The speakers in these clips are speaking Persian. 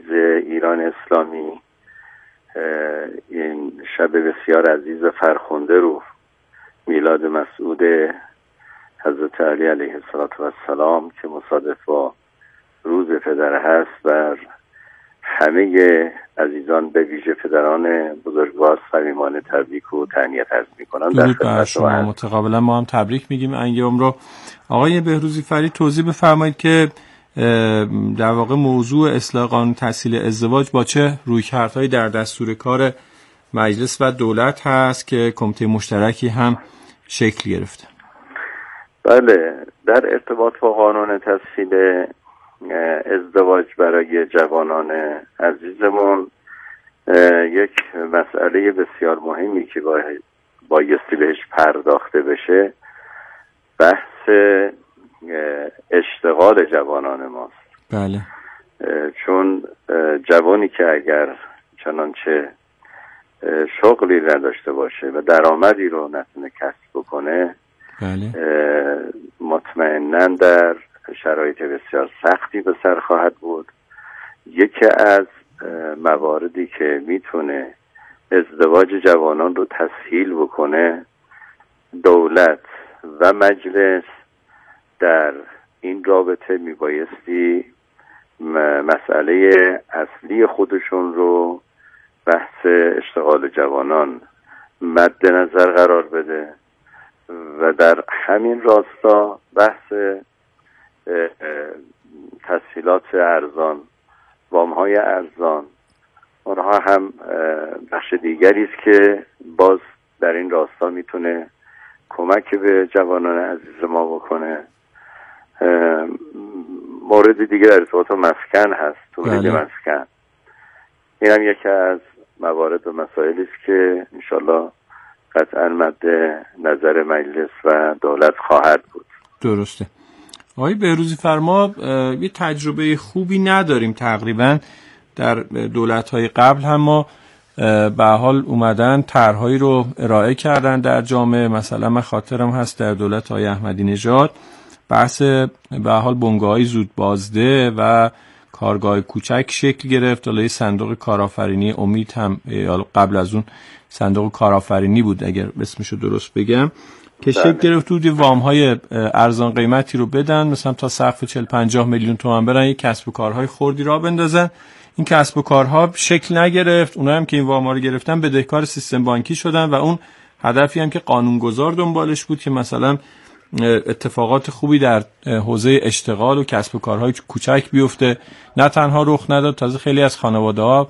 عزیز ایران اسلامی، این شب بسیار عزیز فرخنده رو، میلاد مسعود حضرت علی علیه السلام که مصادف با روز پدر هست، بر همه عزیزان به ویژه پدران بزرگوار صمیمانه تبریک و تهنیت عرض می‌کنم. درود بر شما. متقابلا ما هم تبریک میگیم ایام رو. آقای بهروزی فرید توضیح بفرمایید که در واقع موضوع اصلاح قانون تسهیل ازدواج با چه رویکردهایی در دستور کار مجلس و دولت هست که کمیته مشترکی هم شکل گرفته؟ بله، در ارتباط با قانون تسهیل ازدواج برای جوانان عزیزمون یک مسئله بسیار مهمی که بایستی بهش پرداخته بشه بحث اشتغال جوانان ماست. بله. چون جوانی که اگر چنانچه شغلی نداشته باشه و درآمدی رو نتونه کسب بکنه، بله، مطمئناً در شرایط بسیار سختی به سر خواهد بود. یکی از مواردی که میتونه ازدواج جوانان رو تسهیل بکنه، دولت و مجلس در این رابطه میبایستی مسئله اصلی خودشون رو، بحث اشتغال جوانان، مد نظر قرار بده و در همین راستا بحث تسهیلات ارزان، وام‌های ارزان، اونها هم بخش دیگری است که باز در این راستا میتونه کمک به جوانان عزیز ما بکنه. مورد دیگه در ارتباط مسکن هست، تولید مسکن. این هم یکی از موارد و مسائلی است که انشالله قطعا مد نظر مجلس و دولت خواهد بود. درسته. آقای بهروزی فرما یه تجربه خوبی نداریم تقریبا در دولت‌های قبل، هم ما به حال اومدن طرح‌هایی رو ارائه کردن در جامعه. مثلا من خاطرم هست در دولت آقای احمدی نژاد بحث به حال بنگاه‌های زود بازده و کارگاه کوچک شکل گرفت. حالا صندوق کارآفرینی امید هم قبل از اون صندوق کارآفرینی بود اگر اسمشو درست بگم، که شکل گرفت بود وام‌های ارزان قیمتی رو بدن، مثلا تا سقف 40-50 میلیون تومان برن یک کسب و کارهای خردی را بندازن. این کسب و کارها شکل نگرفت، اونها هم که این وام‌ها رو گرفتن بدهکار سیستم بانکی شدن و اون هدفی هم که قانونگذار دنبالش بود که مثلا اتفاقات خوبی در حوزه اشتغال و کسب و کارهای کوچک بیفته، نه تنها رخ نداد، تازه خیلی از خانواده‌ها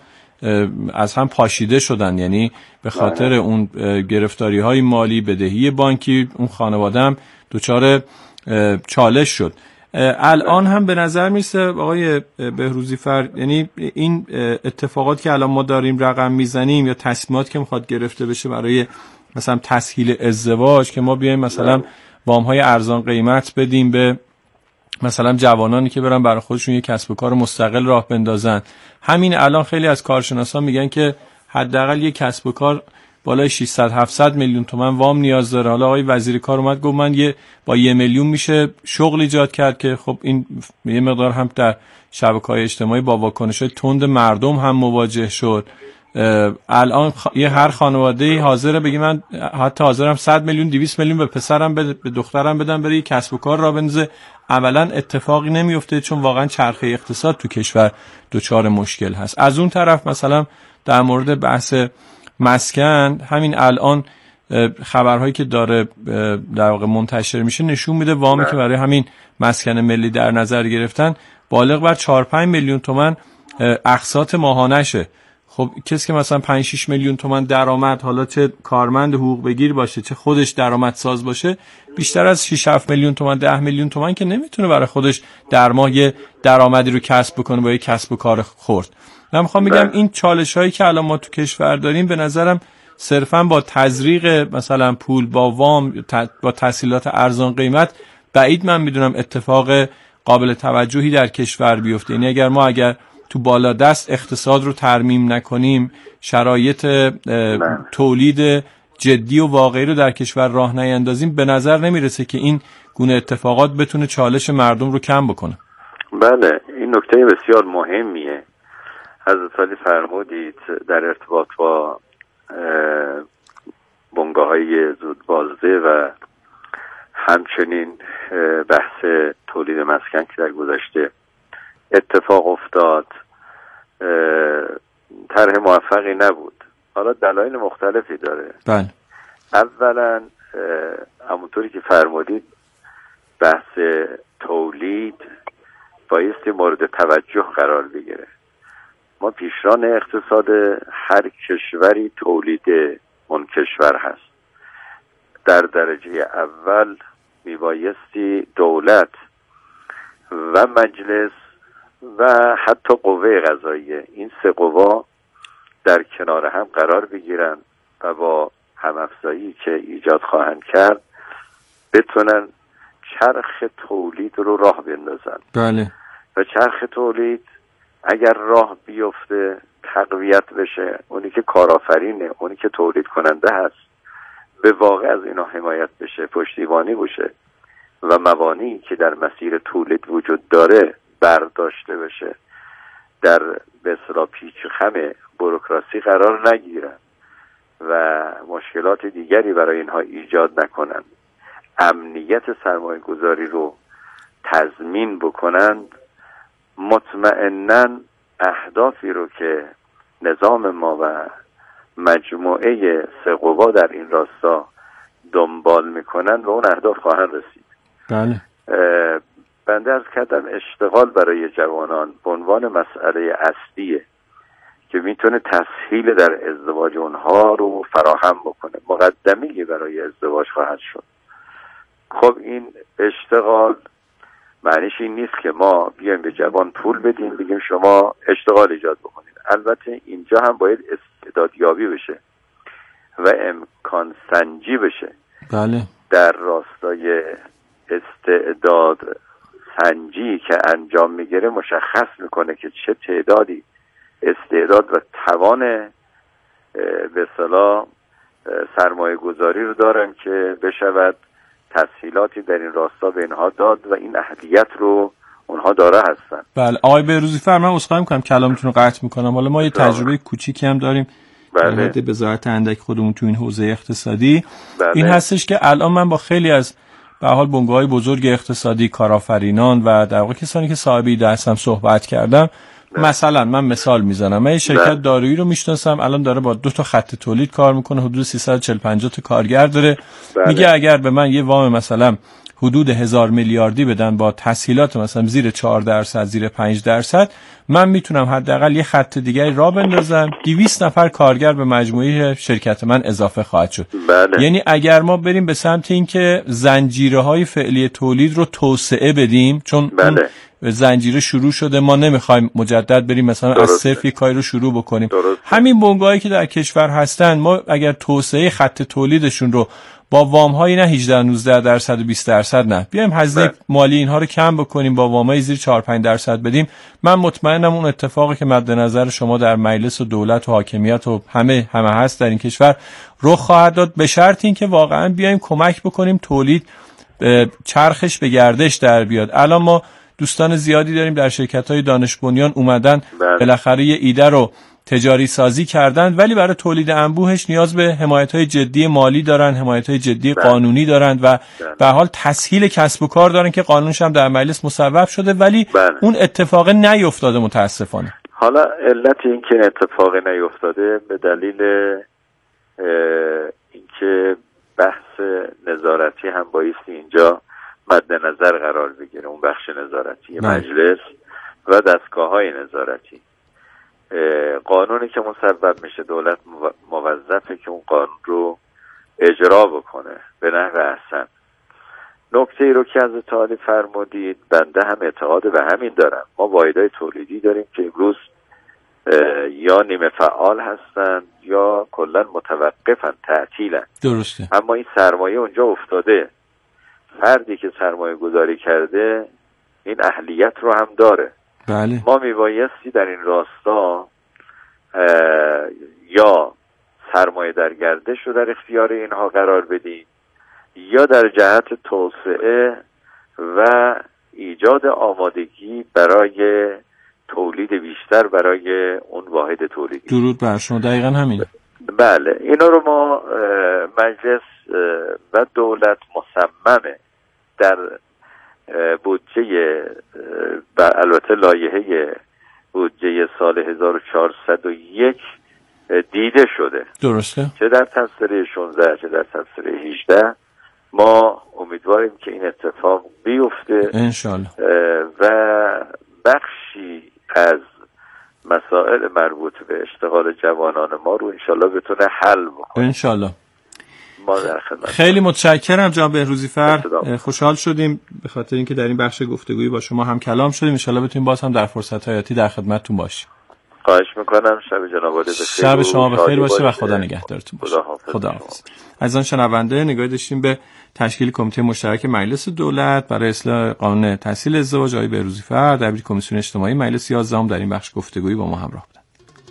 از هم پاشیده شدن. یعنی به خاطر اون گرفتاری‌های مالی، بدهی بانکی، اون خانواده هم دچار چالش شد. الان هم به نظر میسه آقای بهروزی یعنی این اتفاقات که الان ما داریم رقم میزنیم یا تصمیمات که میخواد گرفته بشه برای مثلا تسهیل ازدواج، که ما بیایم مثلا وام‌های ارزان قیمت بدیم به مثلا جوانانی که برن برای خودشون یک کسب و کار مستقل راه بندازن. همین الان خیلی از کارشناسان میگن که حداقل یک کسب و کار بالای 600-700 میلیون تومان وام نیاز داره. حالا آقای وزیر کار اومد گفت من با 1 میلیون میشه شغل ایجاد کرد، که خب این یه مقدار هم در شبکه‌های اجتماعی با واکنش‌های تند مردم هم مواجه شد. الان هر خانواده‌ای حاضره بگه من حتی حاضرم 100 میلیون 200 میلیون به پسرم به دخترم بدم برای کسب و کار را بندازه. اولا اتفاقی نمیفته چون واقعا چرخه اقتصاد تو کشور دچار مشکل هست. از اون طرف مثلا در مورد بحث مسکن، همین الان خبرهایی که داره در واقع منتشر میشه نشون میده وامی که برای همین مسکن ملی در نظر گرفتن بالغ بر 4-5 میلیون تومان اقساط ماهانشه. خب کسی که مثلا 5-6 میلیون تومان درآمد، حالا چه کارمند حقوق بگیر باشه چه خودش درآمدساز باشه، بیشتر از 6-7 میلیون تومان 10 میلیون تومان که نمیتونه برای خودش در ماه یه درآمدی رو کسب بکنه با یه کسب و کار خرد. من میخوام بگم این چالش‌هایی که الان ما تو کشور داریم به نظرم صرفاً با تزریق مثلا پول با وام با تسهیلات ارزان قیمت بعید من میدونم اتفاق قابل توجهی در کشور بیفته. یعنی اگر تو بالا دست اقتصاد رو ترمیم نکنیم، شرایط تولید جدی و واقعی رو در کشور راه نیندازیم، به نظر نمیرسه که این گونه اتفاقات بتونه چالش مردم رو کم بکنه. بله، این نکته بسیار مهمیه. حضرت علی فرمودید در ارتباط با بنگاه‌های زودبازده و همچنین بحث تولید مسکن که در گذشته اتفاق افتاد طرح موفقی نبود. حالا دلایل مختلفی داره. بله. اولا همونطوری که فرمودید بحث تولید بایستی مورد توجه قرار بگیره. ما پیشران اقتصاد هر کشوری تولید اون کشور هست. در درجه اول میبایستی دولت و مجلس و حتی قوه قضاییه، این سه قوا در کنار هم قرار بگیرن و با همافزایی که ایجاد خواهند کرد بتونن چرخ تولید رو راه بندازن. بله. و چرخ تولید اگر راه بیفته تقویت بشه، اونی که کارآفرینه، اونی که تولید کننده هست به واقع از اینا حمایت بشه، پشتیبانی بشه و موانعی که در مسیر تولید وجود داره برداشته بشه، در به اصطلاح پیچ و خم بوروکراسی قرار نگیرن و مشکلات دیگری برای اینها ایجاد نکنن، امنیت سرمایه گذاری رو تضمین بکنند، مطمئناً اهدافی رو که نظام ما و مجموعه سه قوا در این راستا دنبال میکنن و اون اهداف خواهند رسید. بله. بنده عرض کردم اشتغال برای جوانان به عنوان مسئله اصلیه که میتونه تسهیل در ازدواج اونها رو فراهم بکنه، مقدمه‌ای برای ازدواج خواهد شد. خب این اشتغال معنیش این نیست که ما بیایم به جوان پول بدیم بگیم شما اشتغال ایجاد بکنید. البته اینجا هم باید استعدادیابی بشه و امکان سنجی بشه. بله. در راستای استعداد سنجی که انجام میگیره مشخص میکنه که چه تعدادی استعداد و توان به اصطلاح سرمایه گذاری رو دارن که بشود تسهیلاتی در این راستا به اینها داد و این اهلیت رو اونها داره هستن. بله. آقای بهروزی فر، من عذرخواهی میکنم کلامتون رو قطع میکنم. حالا ما یه تجربه کوچیکی هم داریم. بله. به وضاحت اندک خودمون تو این حوزه اقتصادی. بله. این هستش که الان من با خیلی از به حال بنگاه‌های بزرگ اقتصادی، کارآفرینان و در واقع کسانی که صاحب ایده هستن صحبت کردم. بله. مثلا من مثال میزنم، من یه شرکت بله. دارویی رو میشناسم، الان داره با 2 تا خط تولید کار میکنه، حدود 340-50 تا کارگر داره. بله. میگه اگر به من یه وام مثلا حدود 1000 میلیاردی بدن با تسهیلات مثلا زیر 4%، زیر 5%، من میتونم حداقل یه خط دیگه راه بندازم، 200 نفر کارگر به مجموعه شرکت من اضافه خواهد شد. بله. یعنی اگر ما بریم به سمت این که زنجیره‌های فعلی تولید رو توسعه بدیم، چون بله. زنجیره شروع شده، ما نمیخوایم مجدد بریم مثلا از صفر یک کاری رو شروع بکنیم. همین بنگاهایی که در کشور هستن، ما اگر توسعه خط تولیدشون رو با وام‌های نه 18-19% و 20% نه، بیایم هزینه مالی اینها رو کم بکنیم، با وام‌های زیر 4-5% بدیم، من مطمئنم اون اتفاقی که مد نظر شما در مجلس و دولت و حاکمیت و همه هست در این کشور رخ خواهد داد، به شرط اینکه واقعا بیایم کمک بکنیم تولید چرخش به گردش در بیاد. الان ما دوستان زیادی داریم در شرکت‌های دانش بنیان اومدن بالاخره یه ایده رو تجاری سازی کردن، ولی برای تولید انبوهش نیاز به حمایت‌های جدی مالی دارن، حمایت‌های جدی قانونی دارن و به حال تسهیل کسب و کار دارن که قانونش هم در مجلس مصوب شده، ولی اون اتفاق نیفتاده متاسفانه. حالا علت این که اتفاق نیفتاده به دلیل اینکه بحث نظارتی هم بایستی اینجا مد نظر قرار بگیره، اون بخش نظارتی مجلس و دستگاه‌های نظارتی. قانونی که مصوب میشه دولت موظفه که اون قانون رو اجرا بکنه به نحو احسن. نکته ای رو که از تعالی فرمودید بنده هم اعتقاد به همین دارم. ما واحدهای تولیدی داریم که امروز یا نیمه فعال هستن یا کلا متوقفن، تعطیلن. درسته. اما این سرمایه اونجا افتاده، فردی که سرمایه گذاری کرده این اهلیت رو هم داره. بله. ما میبایستی در این راستا یا سرمایه در گردش رو در اختیار اینها قرار بدیم یا در جهت توسعه و ایجاد آمادگی برای تولید بیشتر برای اون واحد تولیدی. درود بر شما. دقیقاً همین. بله، اینا رو ما مجلس و دولت مصممه در بودجه البته لایحه بودجه سال 1401 دیده شده. درسته. چه در تبصره 16 چه در تبصره 18 ما امیدواریم که این اتفاق بیفته انشالله و بخشی از مسائل مربوط به اشتغال جوانان ما رو انشالله بتونه حل بکنه. انشالله. ما در خدمت. خیلی متشکرم جناب بهروزیفر، خوشحال شدیم به خاطر اینکه در این بخش گفتگویی با شما هم کلام شدیم. انشالله بتونیم باز هم در فرصت‌های آتی در خدمتتون باشیم. خواهش میکنم. شب جناب عالی بخیر. شب شما بخیر باشه و خدا نگهدارتون باشه. خداحافظ. عزیزان شنونده، نگاهی داشتیم به تشکیل کمیته مشترک مجلس دولت برای اصلاح قانون تسهیل ازدواج. آقای بهروزیفر دبیر کمیسیون اجتماعی مجلس 11 در این بخش گفتگویی با ما همراه بودند.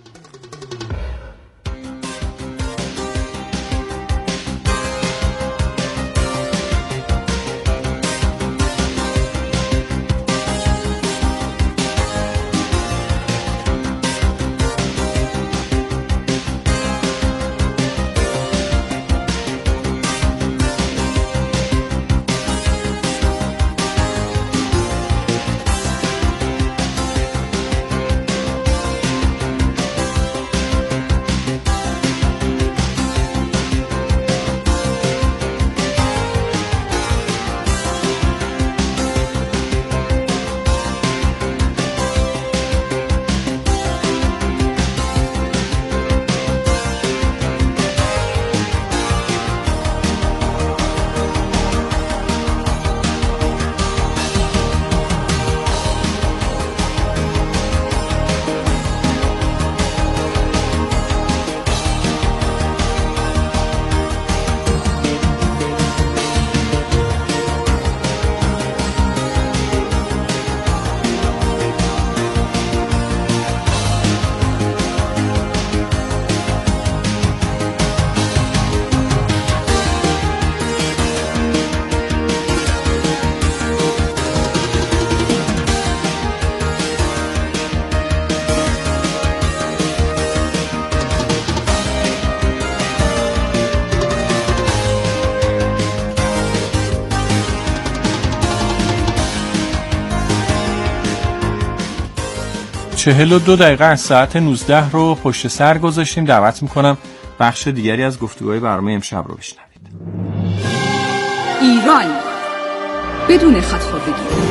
چهل و 2 دقیقه از ساعت 19 رو پشت سر گذاشتیم. دعوت میکنم بخش دیگری از گفتگوهای برنامه امشب رو بشنوید. ایران بدون خودخواهی.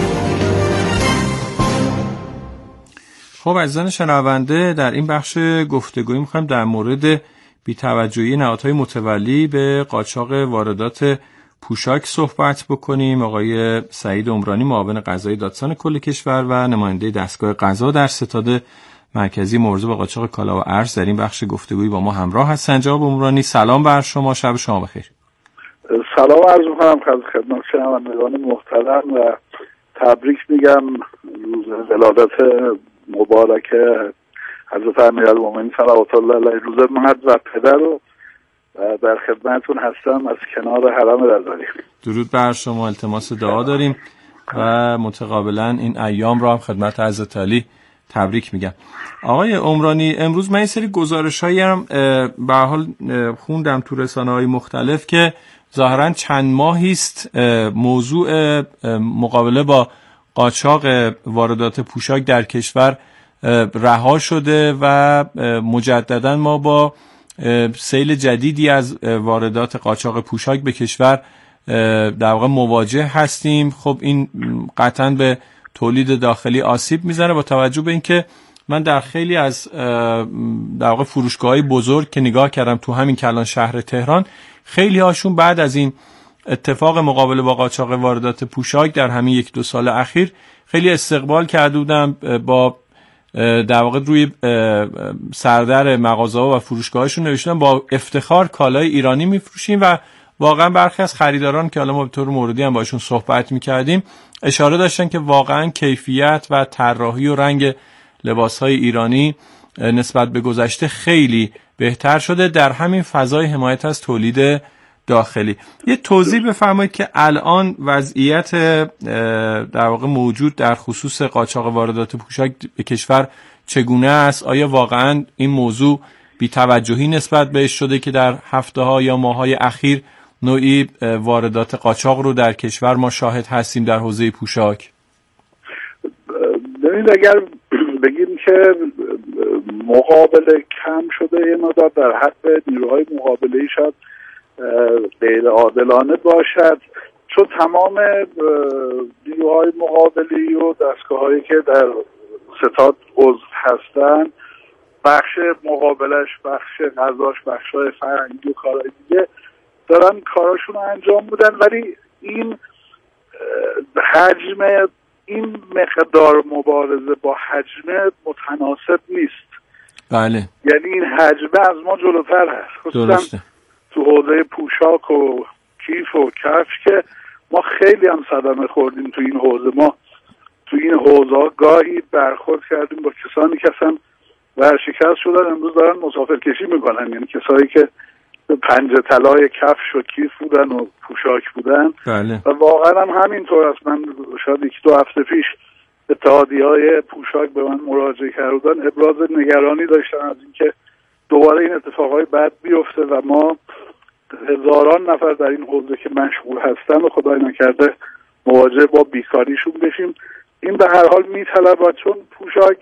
خب عزیزان شنونده، در این بخش گفتگویی میخوایم در مورد بی‌توجهی نهادهای متولی به قاچاق واردات پوشاک صحبت بکنیم. آقای سعید عمرانی معاون قضایی دادستان کل کشور و نماینده دستگاه قضا در ستاد مرکزی موضوع با قاچاق کالا و ارز در این بخش گفتگویی با ما همراه هستند. جناب عمرانی سلام بر شما، شب شما بخیر. سلام عرض می‌کنم خدمت شنوندگان محترم و تبریک میگم روز ولادت مبارک حضرت امیرالمومنین صلوات الله علیه، روز مرد و پدر رو در خدمتتون هستم از کنار حرم رضوی. درود بر شما، التماس دعا داریم و متقابلا این ایام را هم خدمت حضرت علی تبریک میگم. آقای عمرانی، امروز من این سری گزارش‌هایی هم به هر حال خوندم تو رسانه‌های مختلف که ظاهراً چند ماهی است موضوع مقابله با قاچاق واردات پوشاک در کشور رها شده و مجدداً ما با سیل جدیدی از واردات قاچاق پوشاک به کشور در واقع مواجه هستیم. خب این قطعاً به تولید داخلی آسیب میزنه، با توجه به اینکه من در خیلی از در واقع فروشگاه‌های بزرگ که نگاه کردم تو همین کلان شهر تهران، خیلی هاشون بعد از این اتفاق مقابله با قاچاق واردات پوشاک در همین 1-2 سال اخیر خیلی استقبال کرده بودم، با در واقع روی سردر مغازه‌ها و فروشگاهاشون نوشتن با افتخار کالای ایرانی میفروشیم و واقعا برخی از خریداران که حالا ما به طور موردی هم باشون صحبت میکردیم اشاره داشتن که واقعا کیفیت و طراحی و رنگ لباس‌های ایرانی نسبت به گذشته خیلی بهتر شده در همین فضای حمایت از تولید داخلی. یه توضیح بفرمایید که الان وضعیت در واقع موجود در خصوص قاچاق واردات پوشاک به کشور چگونه است؟ آیا واقعا این موضوع بی‌توجهی نسبت بهش شده که در هفته‌ها یا ماه‌های اخیر نوعی واردات قاچاق رو در کشور ما شاهد هستیم در حوزه پوشاک؟ ببینید اگر بگیم که مقابله کم شده یه مقدار در حق نیروهای مقابله‌ای شاید غیر عادلانه باشد، چون تمام نیروهای مقابله‌ای و دستگاه‌هایی که در ستاد عضو هستن، بخش مقابلش، بخش غذاش، بخش‌های فرهنگی و کارهای دیگه دارن کاراشون رو انجام بودن، ولی این حجم، این مقدار مبارزه با حجم متناسب نیست. بله. یعنی این حجم از ما جلوتر هست. درسته. تو حوزه پوشاک و کیف و کفش که ما خیلی هم صدمه خوردیم تو این حوزه. ما تو این حوزه گاهی برخورد کردیم با کسانی که اصلا ورشکست شدن، امروز دارن مسافرکشی میکنن، یعنی کسایی که پنجه طلای کفش و کیف بودن و پوشاک بودن. بله. و واقعا هم همینطور است. من شاید 1-2 هفته پیش اتحادیه‌های پوشاک به من مراجعه کردن، ابراز نگرانی داشتن از اینکه دوباره این اتفاقای بد بیفته و ما هزاران نفر در این حوزه که مشغول هستن و خدای نکرده مواجه با بیکاریشون بشیم. این به هر حال میطلبه، چون پوشاک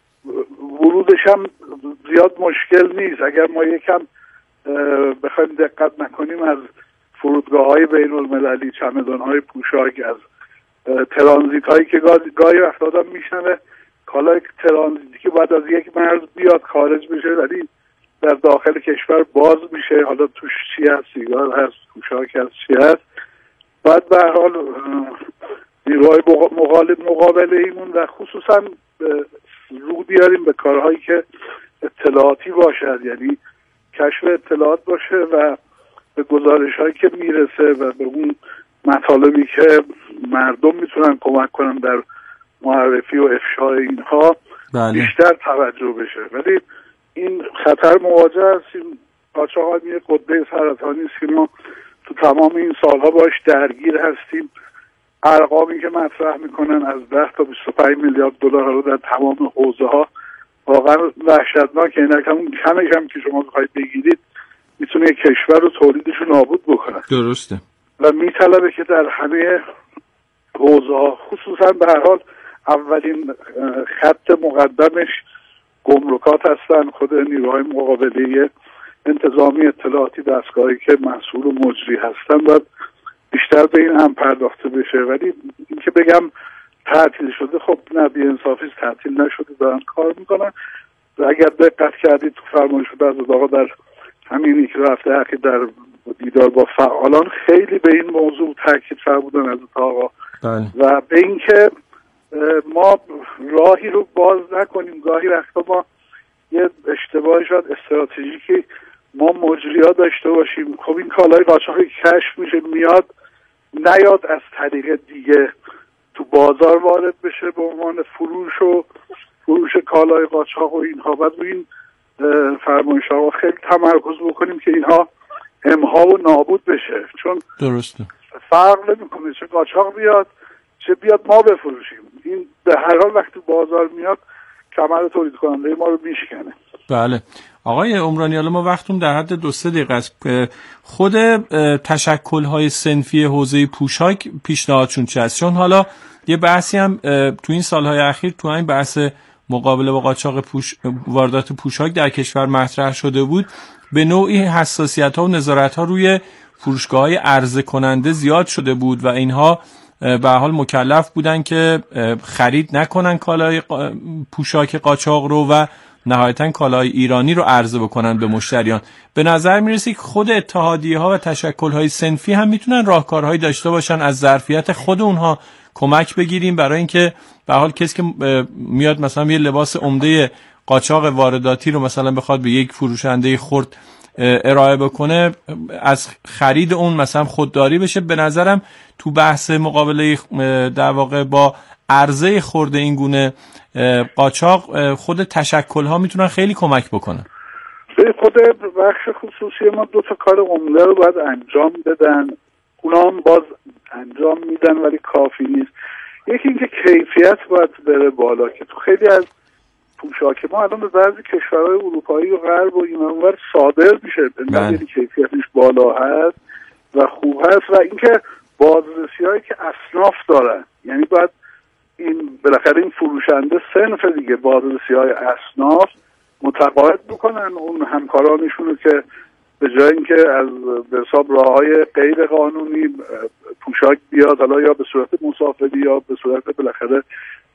ورودش هم زیاد مشکل نیست. اگر ما یکم بخوایم دقت نکنیم از فرودگاه‌های بین‌المللی، چمدان‌های پوشاک، از ترانزیت هایی که گاهی وقت آدم میشنوه کالای ترانزیتی که بعد از یک مرز بیاد خارج بشه ولی در داخل کشور باز میشه، حالا توش چی هست، سیگار هست، پوشاک هست، چی هست. بعد به هر حال نیروهای مقابله ایمون و خصوصا رو بیاریم به کارهایی که اطلاعاتی باشد، یعنی کشف اطلاعات باشه و به گزارش هایی که میرسه و به اون مطالبی که مردم میتونن کمک کنن در معرفی و افشای اینها بیشتر توجه بشه. ولی این خطر مواجه هستیم. قاچاق یه قده سرطانی است که ما تو تمام این سالها باش درگیر هستیم. ارقامی که مطرح میکنن از 10 تا 25 میلیارد دلار رو در تمام حوزه ها واقعا وحشتناک. این کمش هم که شما بخواید بگیرید میتونه یک کشور رو تولیدش رو نابود بکنه. درسته. و میطلبه که در همه حوزه ها، خصوصا به هر حال اولین خط مقدمش گمرکات هستن، خود نیروهای مقابله انتظامی اطلاعاتی، دستگاهی که مسئول و مجری هستن، باید بیشتر به این هم پرداخته بشه. ولی اینکه بگم تعطیل شده، خب نه، بی‌انصافی است، تعطیل نشده، دارن کار میکنن. و اگر دقت کردید تو فرمایش بعض آقا در همین 1 هفته اخیر در دیدار با فعالان خیلی به این موضوع تاکید فرمودن از آقا و به اینکه ما راهی رو باز نکنیم. گاهی وقتا ما یه اشتباهی شاید استراتژیکی ما مجری‌ها داشته باشیم. خب این کالای قاچاقی کشف میشه، میاد نیاد از طریق دیگه تو بازار وارد بشه به عنوان فروش کالای قاچاق و اینها. بعد روی این فرمایش‌ها خیلی تمرکز بکنیم که اینها امها و نابود بشه، چون درسته فرق نمی‌کنه چه قاچاق بیاد چه بیاد ما بفروشیم. این به هر حال وقتی بازار میاد کمر تولید کننده ما رو میشکنه. بله آقای عمرانی، حالا ما وقتمون در حد 2-3 دقیقه است. خود تشکل‌های صنفی حوزه پوشاک پیشنهادشون چی است؟ چون حالا یه بحثی هم تو این سالهای اخیر تو این بحث مقابله با قاچاق واردات پوشاک در کشور مطرح شده بود، به نوعی حساسیت‌ها و نظارت‌ها روی فروشگاه‌های عرضه کننده زیاد شده بود و اینها به حال مکلف بودن که خرید نکنن کالای پوشاک قاچاق رو و نهایتاً کالای ایرانی رو عرضه بکنن به مشتریان. به نظر میرسه که خود اتحادیه‌ها و تشکل‌های صنفی هم میتونن راهکارهایی داشته باشن از ظرفیت خود اونها کمک بگیریم برای اینکه به حال کسی که میاد مثلا یه لباس عمده قاچاق وارداتی رو مثلا بخواد به یک فروشنده خرد ارائه بکنه، از خرید اون مثلا خودداری بشه. به نظرم تو بحث مقابله در واقع با عرضه خرد این گونه قاچاق خود تشکل‌ها میتونن خیلی کمک بکنن. به خود بخش خصوصی ما 2 کار عمده رو باید انجام بدن، اونا هم باز انجام میدن ولی کافی نیست. یکی اینکه کیفیت باید بره بالا، که تو خیلی از پوشاک ما الان به بعضی کشورهای اروپایی و غرب و این اونور صادر میشه، به کیفیتش بالا هست و خوب هست، و اینکه بازرسی‌هایی که اصناف دارن، یعنی باید این بالاخره این فروشنده صنف دیگه بازرسی‌های اصناف متقاعد بکنن اون همکارانشون رو که به جای اینکه از به حساب راه‌های غیر قانونی پوشاک بیاد، حالا یا به صورت مسافری یا به صورت بالاخره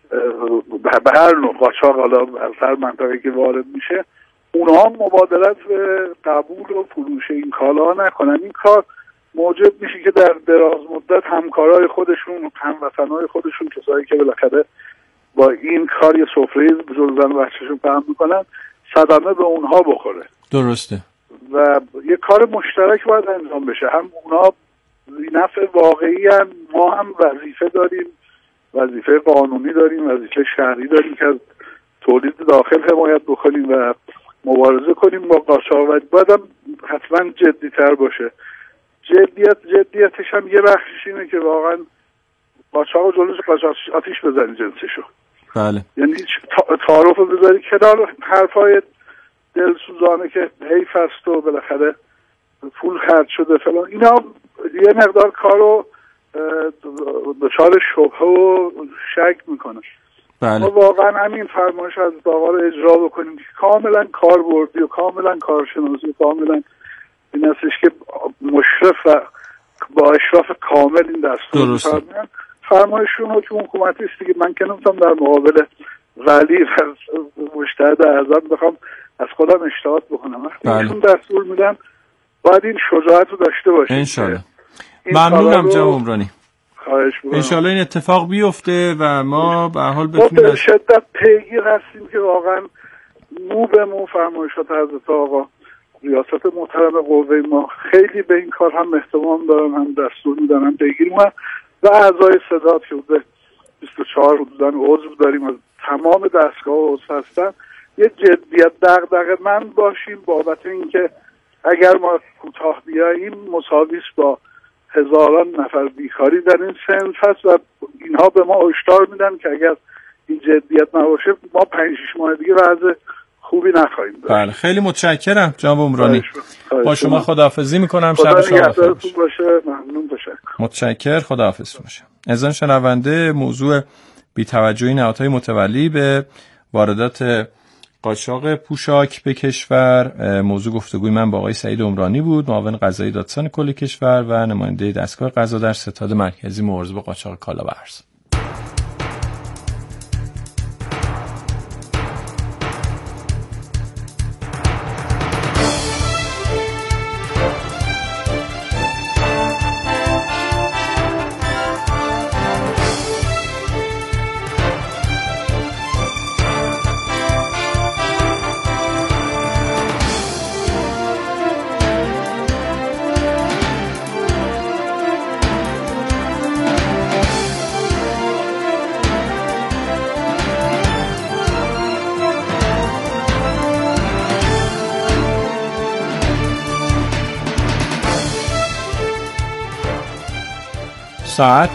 به هر نوع قاچاق، حالا از هر منطقه که وارد میشه، اونها مبادرت به قبول و فروش این کالا نکنن. این کار موجب میشه که در دراز مدت همکارای خودشون، هموطنای خودشون، کسایی که بالاخره با این کار یه سفره جلوزن بچه‌شون فهم میکنن، صدمه به اونها بخوره. درسته. و یه کار مشترک باید انجام بشه، هم اونها نفع واقعی هم، ما هم وظیفه داریم، وظیفه قانونی داریم، وظیفه شهری داریم که از تولید داخل حمایت بکنیم و مبارزه کنیم با قاچاق، و بعدم حتما جدی‌تر باشه. جدیتش هم یه بخشش اینه که واقعا قاچاق جلوش آتیش بزنی جنسشو. بله. یعنی تعارف رو بذاری کنار، حرفای دلسوزانه که حیف است و بالاخره پول خرج شده فلان، اینا یه مقدار کارو دچار شبهه و شک میکنه. بله. ما واقعا همین فرمایش از آقا رو اجرا بکنیم که کاملا کاربردی و کاملا کارشناسی و کاملا این هستش که مشرف و با اشراف کامل این دستور می‌فرمایند. فرمایشون حکم حکومتی است دیگه. من که نمی‌تونم در مقابل ولی و مجتهد اعظم بخوام از خودم اجتهاد بکنم. وقتی ایشون دستور میدن باید این شجاعت رو داشته باشیم. انشالله. ممنونم جناب عمرانی. خواهش می‌کنم. انشالله این اتفاق بیفته و ما به حال بتونیم به شدت پیگیر هستیم که واقعا مو به مو فرمایشات حضرت آقا ریاست محترم قوه ما خیلی به این کار هم اهتمام دارن، هم دستور میدن، هم پیگیر ما و اعضای صدات که بوده 24 حدوداً عضو داریم، از تمام دستگاه عضو هستن، یه جدیت دغدغه من باشیم بابت اینکه اگر ما کوتاه بیاییم مساویس با هزاران نفر بیکاری در این صنف هست و اینها به ما هشدار میدن که اگر این جدیت نباشه ما 5-6 ماه دیگه وضع خوبی نخواهیم داشت. بله، خیلی متشکرم جناب عمرانی. با شما خداحافظی میکنم. شب شما بخیر باشه. ممنون باشه. متشکر. خداحافظ باشه. اذن شنونده، موضوع بی‌توجهی نهادهای متولی به واردات قاچاق پوشاک به کشور، موضوع گفتگوی من با آقای سعید عمرانی بود، معاون قضایی دادستان کل کشور و نماینده دستگاه قضا در ستاد مرکزی مبارزه با قاچاق کالا و ارز. ساعت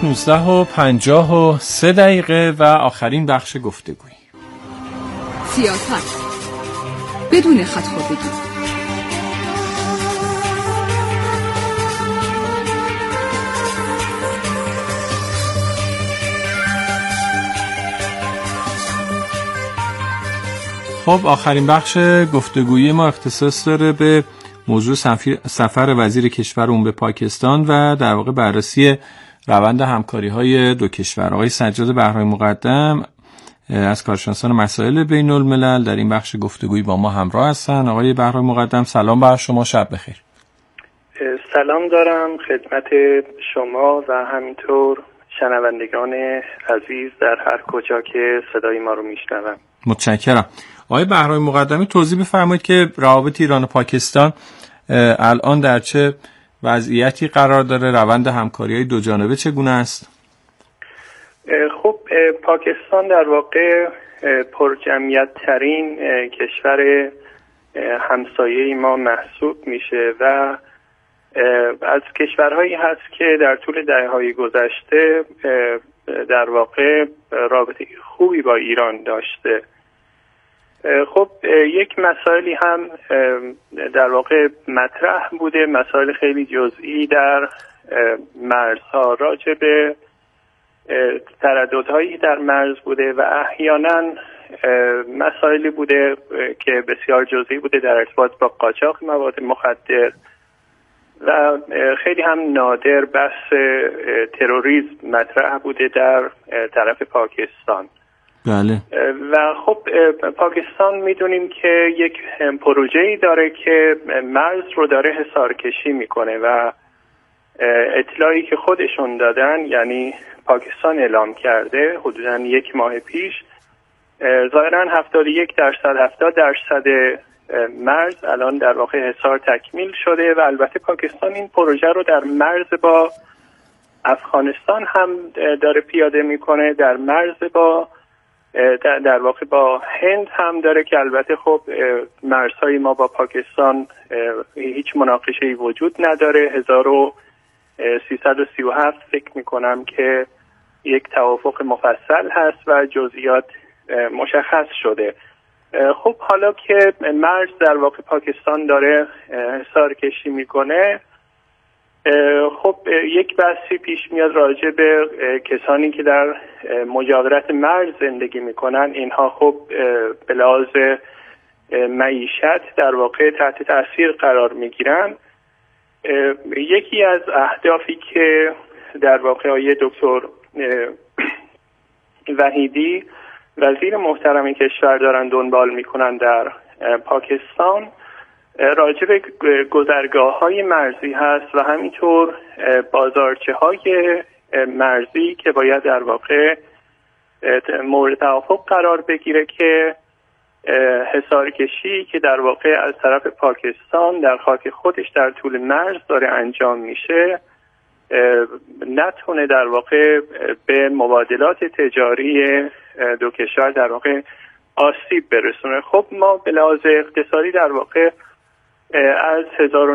19:53 و آخرین بخش گفتگویی. سیاست بدون خط‌خوردگی. خب آخرین بخش گفتگویی ما اختصاص داره به موضوع سفر وزیر کشورمون به پاکستان و در واقع بررسی روند همکاری‌های دو کشور. آقای سجاد بهرام مقدم از کارشناسان مسائل بین الملل در این بخش گفتگویی با ما همراه هستن. آقای بهرام مقدم سلام بر شما، شب بخیر. سلام دارم خدمت شما و همینطور شنوندگان عزیز در هر کجا که صدای ما رو میشنون. متشکرم. آقای بهرام مقدمی توضیح بفرمایید که روابط ایران و پاکستان الان در چه وضعیتی قرار داره؟ روند همکاری‌های دو جانبه چگونه است؟ خب پاکستان در واقع پرجمعیت ترین کشور همسایه ما محسوب میشه و از کشورهایی هست که در طول دهه‌های گذشته در واقع رابطه خوبی با ایران داشته. خب یک مسائلی هم در واقع مطرح بوده، مسائل خیلی جزئی در مرزها، راجع به ترددهایی در مرز بوده و احیانا مسائلی بوده که بسیار جزئی بوده در ارتباط با قاچاق مواد مخدر و خیلی هم نادر بحث تروریسم مطرح بوده در طرف پاکستان. بله. و خب پاکستان میدونیم که یک پروژه‌ای داره که مرز رو داره حصارکشی میکنه و اطلاعی که خودشون دادن، یعنی پاکستان اعلام کرده حدوداً 1 ماه پیش، ظاهراً 70% مرز الان در واقع حصار تکمیل شده و البته پاکستان این پروژه رو در مرز با افغانستان هم داره پیاده میکنه، در مرز با در واقع با هند هم داره که البته خب مرزهای ما با پاکستان هیچ مناقشه‌ای وجود نداره. 1337 فکر میکنم که یک توافق مفصل هست و جزئیات مشخص شده. خب حالا که مرز در واقع پاکستان داره حصارکشی میکنه، خب یک بحثی پیش میاد راجع به کسانی که در مجاورت مرز زندگی میکنن. اینها خب به لحاظ معیشت در واقع تحت تاثیر قرار میگیرن. یکی از اهدافی که در واقع آقای دکتر وحیدی وزیر محترم کشور دارن دنبال میکنن در پاکستان راجع به گذرگاه‌های مرزی هست و همینطور بازارچه‌های مرزی که باید در واقع مورد توافق قرار بگیره که حصارکشی که در واقع از طرف پاکستان در خاک خودش در طول مرز داره انجام میشه نتونه در واقع به مبادلات تجاری دو کشور در واقع آسیب برسونه. خب ما به لحاظ اقتصادی در واقع از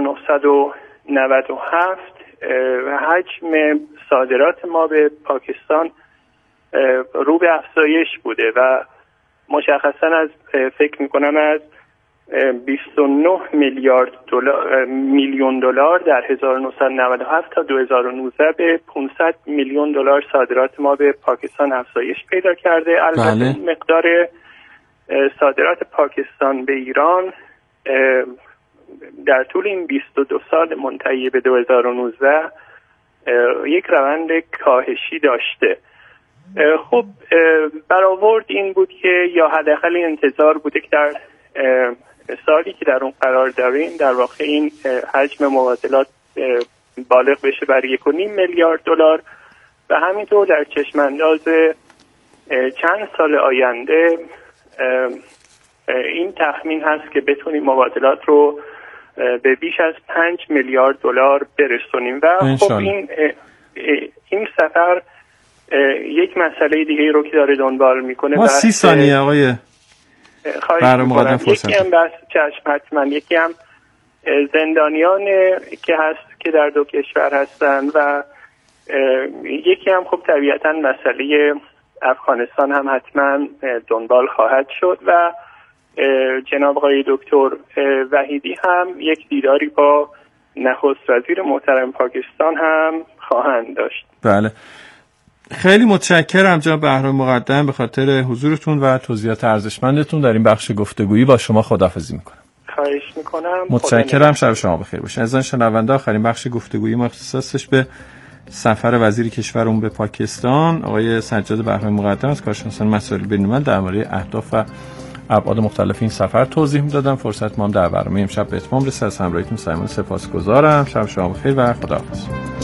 1997 حجم صادرات ما به پاکستان رو به افزایش بوده و مشخصا از فکر میکنم از 29 میلیون دلار در 1997 تا 2019 به 500 میلیون دلار صادرات ما به پاکستان افزایش پیدا کرده. البته مقدار صادرات پاکستان به ایران در طول این 22 سال منتهی به 2019 یک روند کاهشی داشته. خب برآورد این بود که یا حداقل انتظار بوده که در سالی که در اون قرار داریم در واقع این حجم مبادلات بالغ بشه بر 1.5 میلیارد دلار و همینطور در چشمانداز چند سال آینده این تخمین هست که بتونیم مبادلات رو به بیش از 5 میلیارد دلار برسونیم و خب این سفر یک مسئله دیگه رو که داره دنبال میکنه. ما 30 ثانیه آقای برنامه یکی هم بس چشم حتما، یکی هم زندانیان که هست که در دو کشور هستن و یکی هم خب طبیعتا مسئله افغانستان هم حتما دنبال خواهد شد و جناب آقای دکتر وحیدی هم یک دیداری با نخست وزیر محترم پاکستان هم خواهند داشت. بله، خیلی متشکرم جناب بهرام مقدم به خاطر حضورتون و توضیحات ارزشمندتون در این بخش گفتگویی. با شما خداحافظی میکنم. خواهش میکنم. متشکرم. شب شما بخیر باشه. عزیزان شنونده، آخرین بخش گفتگویی ما اختصاصش به سفر وزیر کشورمون به پاکستان آقای سجاد بهرام مقدم از کارشناسان مسائل بین‌الملل درباره اهداف و ابعاد مختلف این سفر توضیح میدادم. فرصت ما هم در برنامه امشب به اتمام رسید. از همراهیتون سپاسگزارم. شب شما بخیر و خداحافظ.